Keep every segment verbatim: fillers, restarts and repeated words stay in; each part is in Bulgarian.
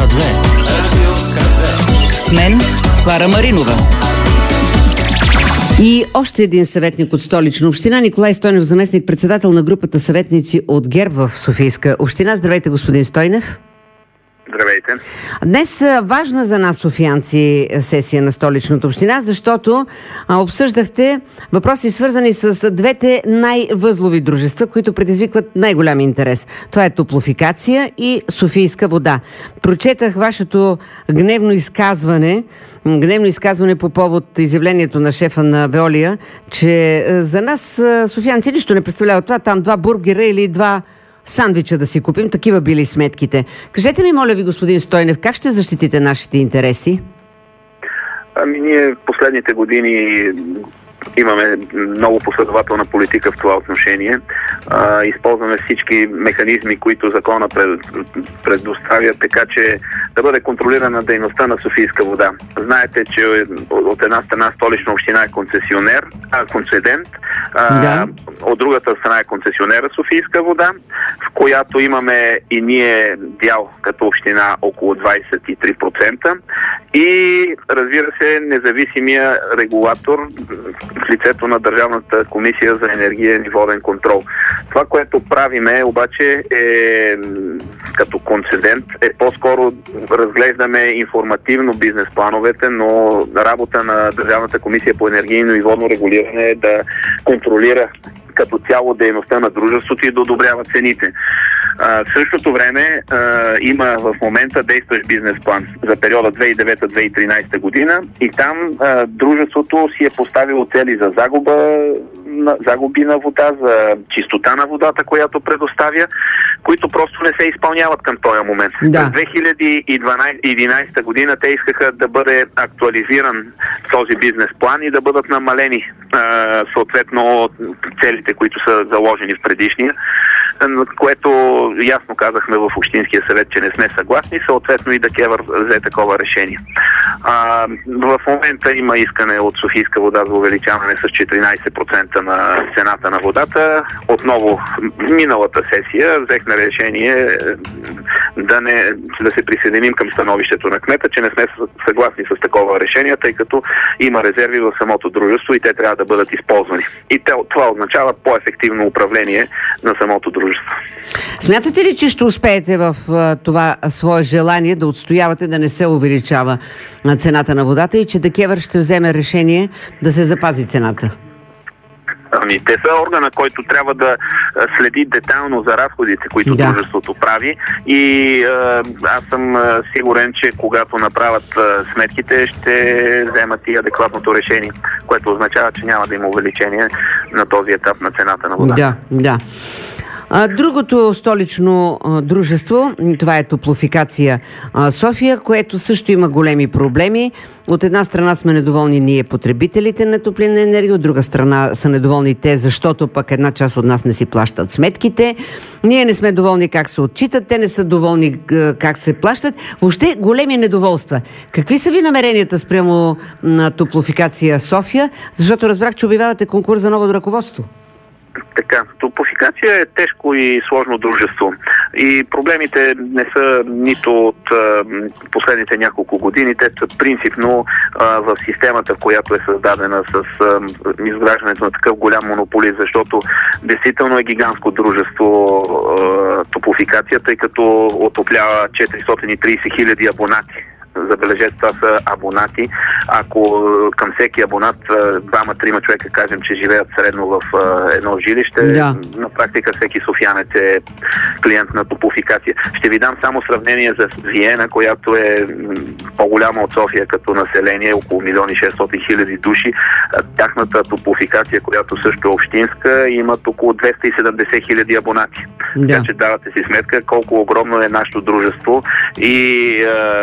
две. Радио К две. С мен Клара Маринова. И още един съветник от Столична община, Николай Стойнев, заместник председател на групата съветници от ГЕРБ в Софийска община. Здравейте, господин Стойнев. Здравейте. Днес важна за нас, софиянци, сесия на Столичната община, защото а, обсъждахте въпроси, свързани с двете най-възлови дружества, които предизвикват най-голям интерес. Това е Топлофикация и Софийска вода. Прочетах вашето гневно изказване, гневно изказване по повод изявлението на шефа на Veolia, че за нас, софиянци, нищо не представлява това, там два бургера или два сандвича да си купим, такива били сметките. Кажете ми, моля ви, господин Стойнев, как ще защитите нашите интереси? Ами ние в последните години имаме много последователна политика в това отношение. А, използваме всички механизми, които закона пред, предоставя, така че да бъде контролирана дейността на Софийска вода. Знаете, че от една страна Столична община е концесионер, а, концедент, а, да. От другата страна е концесионера Софийска вода, в която имаме и ние дял като община около двадесет и три процента и, разбира се, независимия регулатор в лицето на Държавната комисия за енергиен и воден контрол. Това, което правиме обаче е като концедент, е по-скоро разглеждаме информативно бизнес плановете, но работа на Държавната комисия по енергийно и водно регулиране е да контролира като цяло дейността на дружеството и да одобрява цените. А, в същото време а, има в момента действащ бизнес план за периода две хиляди и девета - две хиляди и тринадесета година и там а, дружеството си е поставило цели за загуба, на, загуби на вода, за чистота на водата, която предоставя, които просто не се изпълняват към този момент. Да. През две хиляди и единадесета година те искаха да бъде актуализиран този бизнес план и да бъдат намалени а, съответно целите, които са заложени в предишния, което ясно казахме в Общинския съвет, че не сме съгласни, съответно и ДКЕВР взе такова решение. А, в момента има искане от Софийска вода за увеличаване с четиринадесет процента на цената на водата. Отново миналата сесия взехме решение да, не, да се присъединим към становището на кмета, че не сме съгласни с такова решение, тъй като има резерви в самото дружество и те трябва да бъдат използвани. И това означава по-ефективно управление на самото дружество. Смятате ли, че ще успеете в това свое желание да отстоявате да не се увеличава цената на водата и че ДКЕВР ще вземе решение да се запази цената? Ами, те са органа, който трябва да следи детайлно за разходите, които да. дружеството прави и а, аз съм а, сигурен, че когато направят а, сметките, ще вземат и адекватното решение, което означава, че няма да има увеличение на този етап на цената на вода. Да, да. Другото столично а, дружество, това е Топлофикация а, София, което също има големи проблеми. От една страна сме недоволни ние, потребителите на топлинна енергия, от друга страна са недоволни те, защото пък една част от нас не си плащат сметките. Ние не сме доволни как се отчитат, те не са доволни как се плащат. Въобще големи недоволства. Какви са ви намеренията спрямо на Топлофикация София? Защото разбрах, че обявявате конкурс за ново ръководство. Така, Топлофикация е тежко и сложно дружество. И проблемите не са нито от а, последните няколко години, те са принципно а, в системата, която е създадена с а, изграждането на такъв голям монополист, защото действително е гигантско дружество а, Топлофикация, тъй като отоплява четиристотин и тридесет хиляди абонати. Забележете, това са абонати. Ако към всеки абонат двама-трима човека кажем, че живеят средно в едно жилище, да. На практика всеки софиянец е клиент на Топлофикация. Ще ви дам само сравнение за Виена, която е по-голяма от София като население, около милион и шестстотин хиляди души. Тяхната Топлофикация, която също е общинска, имат около двеста и седемдесет хиляди абонати. Да. Така че давате си сметка колко огромно е нашето дружество и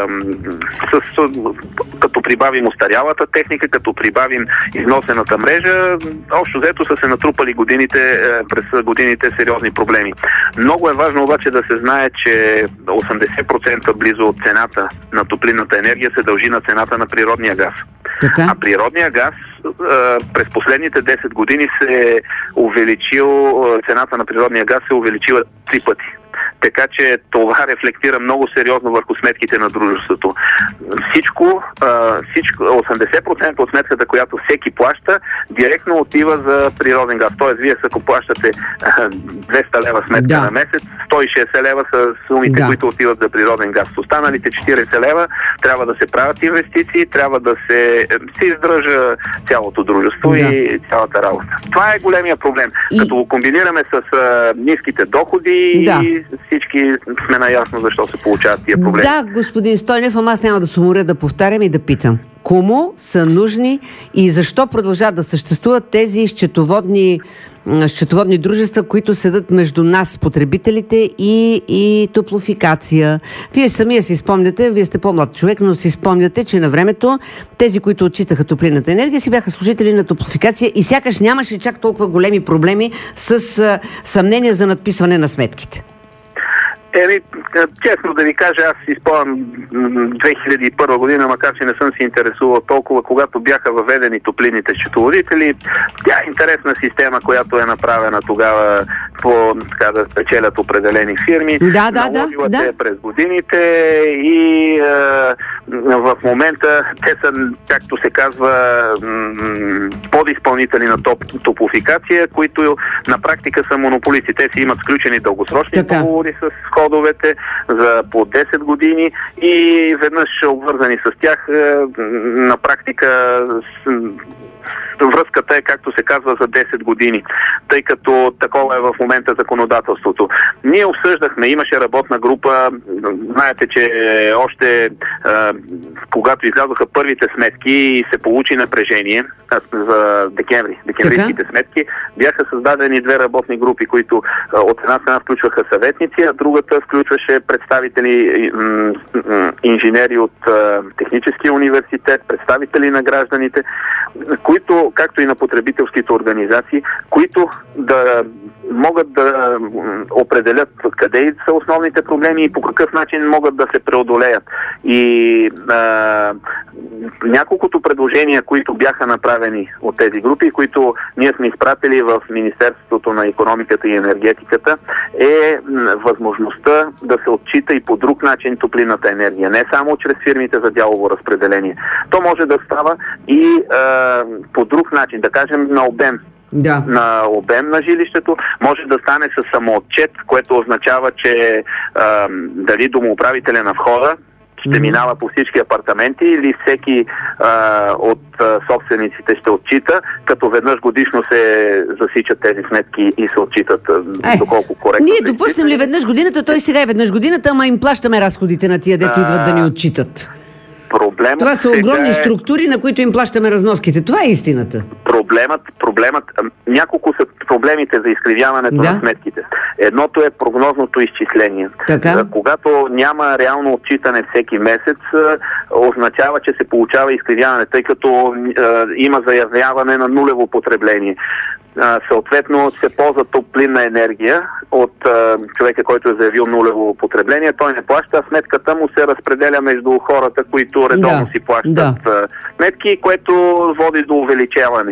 С, като прибавим устарялата техника, като прибавим износената мрежа, общо взето са се натрупали годините, през годините сериозни проблеми. Много е важно обаче да се знае, че осемдесет процента близо от цената на топлинната енергия се дължи на цената на природния газ. Така? А природния газ през последните десет години се е увеличил, цената на природния газ се е увеличила три пъти. така че това рефлектира много сериозно върху сметките на дружеството. Всичко, всичко осемдесет процента от сметката, която всеки плаща, директно отива за природен газ. Тоест, вие ако плащате двеста лева сметка да. на месец, сто и шейсет лева са сумите, да. които отиват за природен газ. Останалите четирийсет лева трябва да се правят инвестиции, трябва да се, се издържа цялото дружество да. и цялата работа. Това е големия проблем. И... Като го комбинираме с а, ниските доходи да. и всички сме наясно защо се получават тия проблеми. Да, господин Стойнев, ама аз няма да се уморя да повтарям и да питам. Кому са нужни и защо продължават да съществуват тези счетоводни, счетоводни дружества, които седат между нас, потребителите и, и Топлофикация? Вие самия си спомняте, вие сте по-млад човек, но си спомняте, че на времето тези, които отчитаха топлинната енергия, си бяха служители на Топлофикация и сякаш нямаше чак толкова големи проблеми с а, съмнения за надписване на сметките. Еми, честно да ви кажа, аз си спомням две хиляди и първа година, макар че не съм се интересувал толкова, когато бяха въведени топлинните счетоводители. Тя е интересна система, която е направена тогава по, така да спечелят определени фирми. Да, да, Наложила да, те да. през годините и е, в момента те са, както се казва, подизпълнители на топ, Топлофикация, които на практика са монополисти. Те си имат сключени дългосрочни договори с ходовете за по десет години и веднъж обвързани с тях на практика връзката е, както се казва, за десет години, тъй като такова е в момента законодателството. Ние обсъждахме, имаше работна група, знаете, че още а, когато излязоха първите сметки и се получи напрежение за декември, декемврийските сметки, бяха създадени две работни групи, които а, от една страна включваха съветници, а другата включваше представители м- м- инженери от а, Техническия университет, представители на гражданите, които, както и на потребителските организации, които да могат да определят къде са основните проблеми и по какъв начин могат да се преодолеят. И а, няколкото предложения, които бяха направени от тези групи, които ние сме изпратили в Министерството на икономиката и енергетиката, е възможността да се отчита и по друг начин топлинната енергия. Не само чрез фирмите за дялово разпределение. То може да става и а, по друг начин, да кажем на обем. Да. На обем на жилището, може да стане с самоотчет, което означава, че а, дали домоуправителя на входа ще mm-hmm. минава по всички апартаменти или всеки а, от а, собствениците ще отчита, като веднъж годишно се засичат тези сметки и се отчитат е, доколко коректно. Ние допуснем ли веднъж годината, той сега е веднъж годината, ама им плащаме разходите на тия, дето а... идват да ни отчитат. Проблемът Това са огромни е... структури, на които им плащаме разноските. Това е истината. Проблемът, проблемът, няколко са проблемите за изкривяването да? на сметките. Едното е прогнозното изчисление. Така? Когато няма реално отчитане всеки месец, означава, че се получава изкривяване, тъй като е, има заявяване на нулево потребление. Съответно се ползва топлинна енергия от а, човека, който е заявил нулево потребление. Той не плаща, а сметката му се разпределя между хората, които редовно да, си плащат да. а, сметки, което води до увеличаване.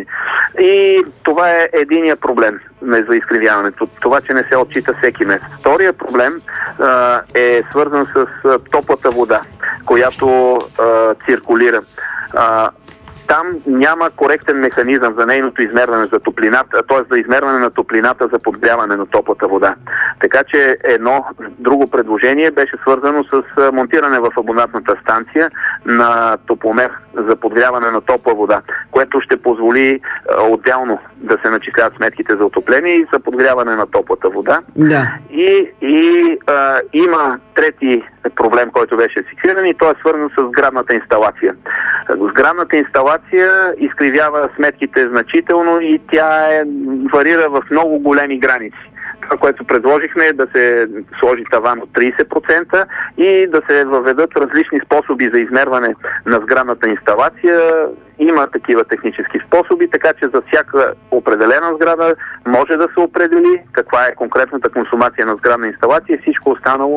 И това е единия проблем за изкривяването. Това, че не се отчита всеки месец. Втория проблем а, е свързан с а, топлата вода, която а, циркулира. А, Там няма коректен механизъм за нейното измерване за топлината, т.е. за измерване на топлината за подгряване на топлата вода. Така че едно друго предложение беше свързано с монтиране в абонатната станция на топломер за подгряване на топла вода, което ще позволи отделно да се начисляват сметките за отопление и за подгряване на топлата вода. Да. И, и а, има трети проблем, който беше фиксиран, и той е свързан с сградната инсталация. Сградната инсталация изкривява сметките значително и тя е, варира в много големи граници. Това, което предложихме, е да се сложи таван от трийсет процента и да се въведат различни способи за измерване на сградната инсталация. Има такива технически способи, така че за всяка определена сграда може да се определи каква е конкретната консумация на сградна инсталация и всичко останало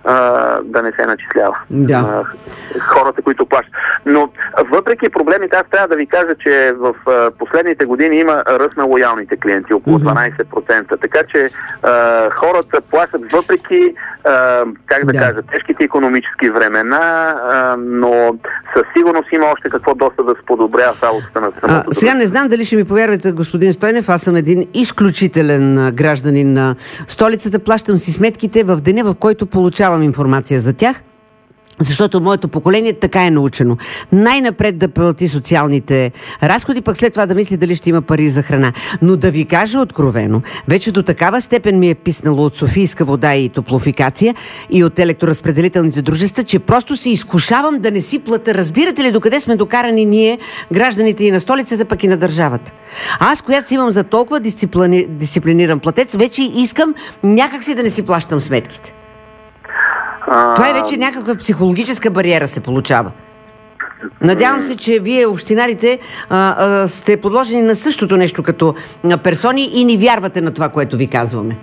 а, да не се начислява. Да. А, хората, които плащат. Но въпреки проблемите, аз трябва да ви кажа, че в а, последните години има ръст на лоялните клиенти, около дванайсет процента. Така че а, хората плащат въпреки, а, как да, да кажа, тежките икономически времена, а, но със сигурност има още какво доста да се подобря в работата на самото. Сега не знам дали ще ми повярвате, господин Стойнев, аз съм един изключителен гражданин на столицата, плащам си сметките в деня, в който получавам информация за тях, защото моето поколение така е научено. Най-напред да плати социалните разходи, пък след това да мисли дали ще има пари за храна. Но да ви кажа откровено, вече до такава степен ми е писнало от Софийска вода и топлофикация и от електроразпределителните дружества, че просто се изкушавам да не си плата. Разбирате ли докъде сме докарани ние, гражданите и на столицата, пък и на държавата? Аз, която си имам за толкова дисциплини... дисциплиниран платец, вече искам някакси да не си плащам сметките. Това е вече някаква психологическа бариера се получава. Надявам се, че вие, общинарите, а, а, сте подложени на същото нещо като персони и ни вярвате на това, което ви казваме.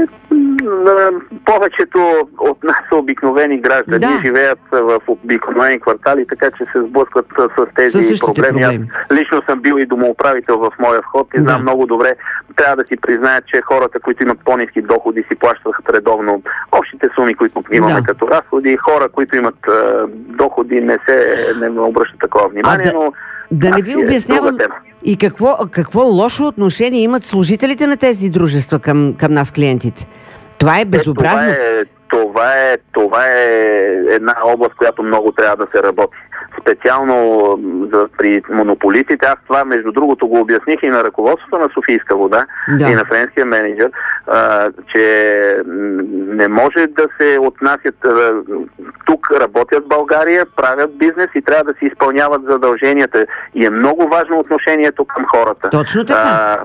Повечето от нас са обикновени граждани, да. Живеят в обикновени квартали, така че се сблъскват с тези проблеми. проблеми. Аз лично съм бил и домоуправител в моя вход и знам да. много добре. Трябва да си признаят, че хората, които имат по-ниски доходи, си плащат редовно общите суми, които имаме да. като разходи. Хора, които имат uh, доходи, не се не обръщат такова внимание, а, но... Да не ви обяснявам и какво, какво лошо отношение имат служителите на тези дружества към, към нас, клиентите. Това е безобразно. Това е, това, е, това е една област, която много трябва да се работи. Специално за, при монополистите. Аз това, между другото, го обясних и на ръководството на Софийска вода, да. и на френския менеджер, а, че не може да се отнасят... А, тук работят в България, правят бизнес и трябва да си изпълняват задълженията. И е много важно отношението към хората. Точно така. А,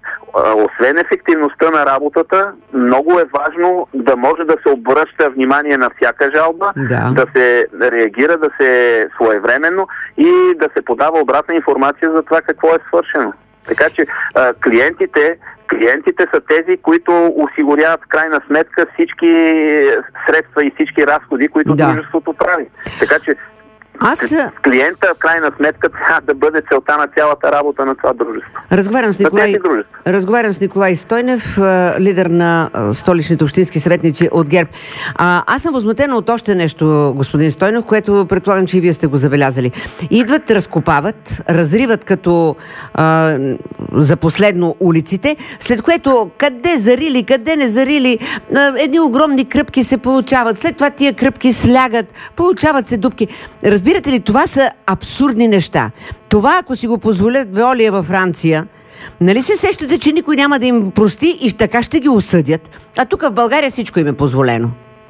освен ефективността на работата, много е важно да може да се обръща внимание на всяка жалба, да, да се реагира, да се своевременно и да се подава обратна информация за това какво е свършено. Така че а, клиентите, клиентите са тези, които осигуряват в крайна сметка всички средства и всички разходи, които да. дружеството прави. Така че Аз... клиента в крайна сметка трябва да бъде целта на цялата работа на това дружество. Разговарям с Николай, Разговарям с Николай Стойнев, лидер на столичните общински съветници от ГЕРБ. А, аз съм възмутена от още нещо, господин Стойнев, което предполагам, че и вие сте го забелязали. Идват, разкопават, разриват като а, за последно улиците, след което къде зарили, къде не зарили, а, едни огромни кръпки се получават, след това тия кръпки слягат, получават се дупки. Разбирате ли, това са абсурдни неща. Това, ако си го позволят Веолия във Франция, нали се сещате, че никой няма да им прости и така ще ги осъдят, а тук в България всичко им е позволено?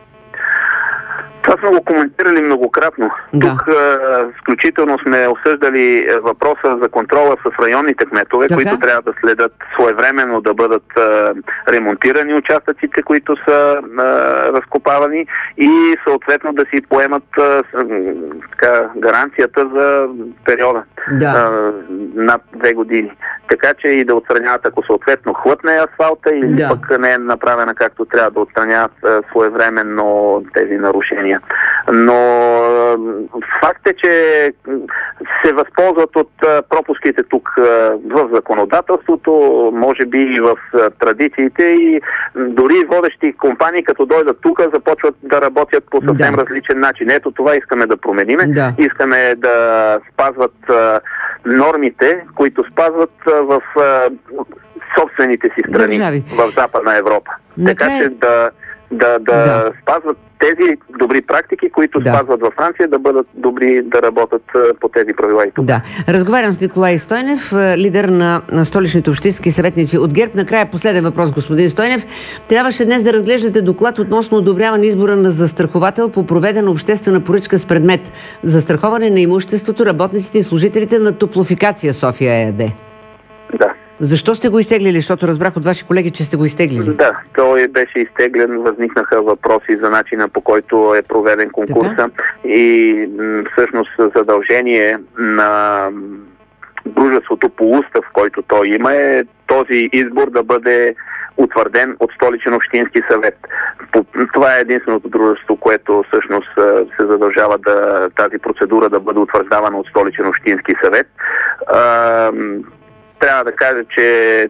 Това сме го коментирали многократно. Да. Тук а, включително сме осъждали въпроса за контрола с районните кметове, така? които трябва да следят своевременно да бъдат а, ремонтирани участъците, които са а, разкопавани и съответно да си поемат а, така, гаранцията за периода да. а, над две години. Така че и да отстраняват, ако съответно хлътне асфалта или да. пък не е направена както трябва, да отстраняват а, своевременно тези нарушения. Но факт е, че се възползват от пропуските тук в законодателството, може би и в традициите и дори водещи компании, като дойдат тук, започват да работят по съвсем да. различен начин. Ето това искаме да промениме. Да. Искаме да спазват нормите, които спазват в собствените си страни Държави. в Западна Европа. Накрая... Така че да Да, да, да спазват тези добри практики, които да. спазват във Франция, да бъдат добри да работят по тези правила и тук. Да. Разговарям с Николай Стойнев, лидер на, на столичните общински съветници от ГЕРБ. Накрая последен въпрос, господин Стойнев. Трябваше днес да разглеждате доклад относно одобряване избора на застраховател по проведена обществена поръчка с предмет застраховане на имуществото, работниците и служителите на Топлофикация София ЕАД. Да. Защо сте го изтеглили? Защото разбрах от ваши колеги, че сте го изтеглили. Да, той беше изтеглен. Възникнаха въпроси за начина, по който е проведен конкурса. Така? И м- всъщност задължение на дружеството по устав, който той има, е този избор да бъде утвърден от столичен общински съвет. По, Това е единственото дружество, което всъщност се задължава да тази процедура да бъде утвърждавана от Столичен общински съвет. Трябва да кажа, че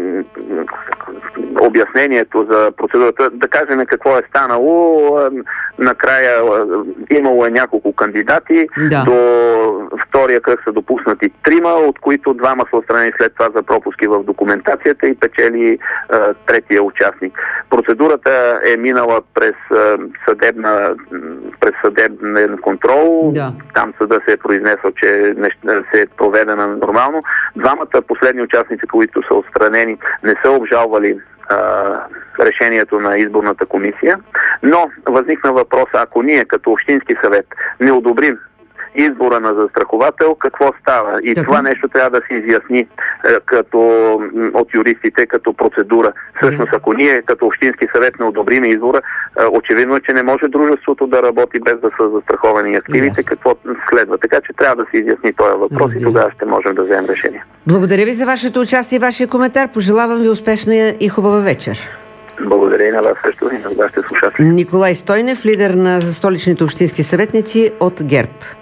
обяснението за процедурата, да кажем какво е станало. Накрая имало е няколко кандидати. Да. До втория кръг са допуснати трима, от които двама са отстранени след това за пропуски в документацията и печели а, третия участник. Процедурата е минала през а, съдебна през съдебен контрол. Да. Там съда се е произнесъл, че не, се е проведена нормално. Двамата последни участници, които са отстранени, не са обжалвали решението на изборната комисия, но възникна въпрос, ако ние като Общински съвет не одобрим избора на застраховател, какво става? И така, това нещо трябва да се изясни е, като, от юристите като процедура. Всъщност, ако ние като Общински съвет не одобрим избора, е, очевидно е, че не може дружеството да работи без да са застраховани активите, yes. какво следва. Така че трябва да се изясни този въпрос. Разбира. И тогава ще можем да вземем решение. Благодаря ви за вашето участие и вашия коментар. Пожелавам ви успешна и хубава вечер. Благодаря и на вас също и на вашите слушатели. Николай Стойнев, лидер на столичните общински съветници от ГЕРБ.